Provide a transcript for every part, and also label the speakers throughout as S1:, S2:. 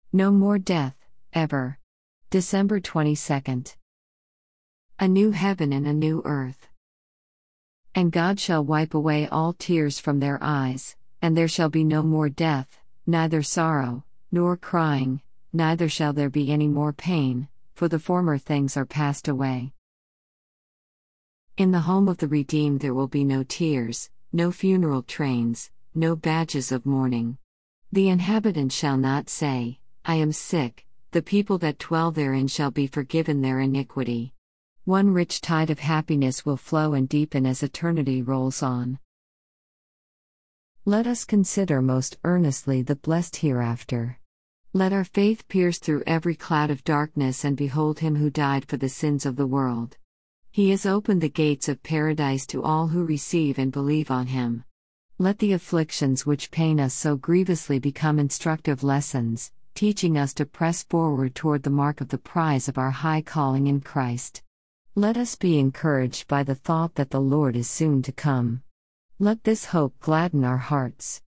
S1: No more death, ever. December 22nd. A new heaven and a new earth. And God shall wipe away all tears from their eyes, and there shall be no more death, neither sorrow, nor crying, neither shall there be any more pain, for the former things are passed away. In the home of the redeemed there will be no tears, no funeral trains, no badges of mourning. The inhabitants shall not say, I am sick, the people that dwell therein shall be forgiven their iniquity. One rich tide of happiness will flow and deepen as eternity rolls on. Let us consider most earnestly the blessed hereafter. Let our faith pierce through every cloud of darkness and behold Him who died for the sins of the world. He has opened the gates of paradise to all who receive and believe on Him. Let the afflictions which pain us so grievously become instructive lessons, teaching us to press forward toward the mark of the prize of our high calling in Christ. Let us be encouraged by the thought that the Lord is soon to come. Let this hope gladden our hearts.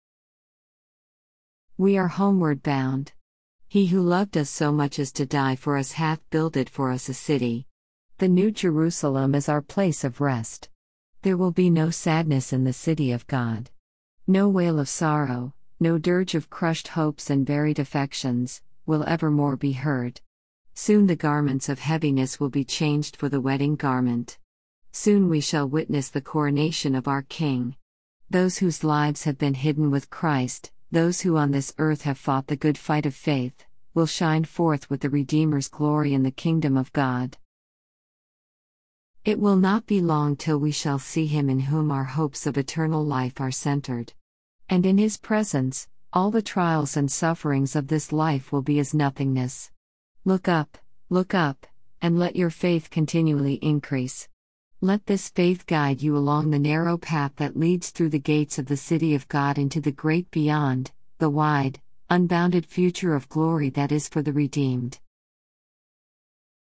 S1: We are homeward bound. He who loved us so much as to die for us hath builded for us a city. The New Jerusalem is our place of rest. There will be no sadness in the city of God. No wail of sorrow, no dirge of crushed hopes and buried affections, will evermore be heard. Soon the garments of heaviness will be changed for the wedding garment. Soon we shall witness the coronation of our King. Those whose lives have been hidden with Christ, those who on this earth have fought the good fight of faith, will shine forth with the Redeemer's glory in the kingdom of God. It will not be long till we shall see Him in whom our hopes of eternal life are centered. And in His presence, all the trials and sufferings of this life will be as nothingness. Look up, and let your faith continually increase. Let this faith guide you along the narrow path that leads through the gates of the city of God into the great beyond, the wide, unbounded future of glory that is for the redeemed.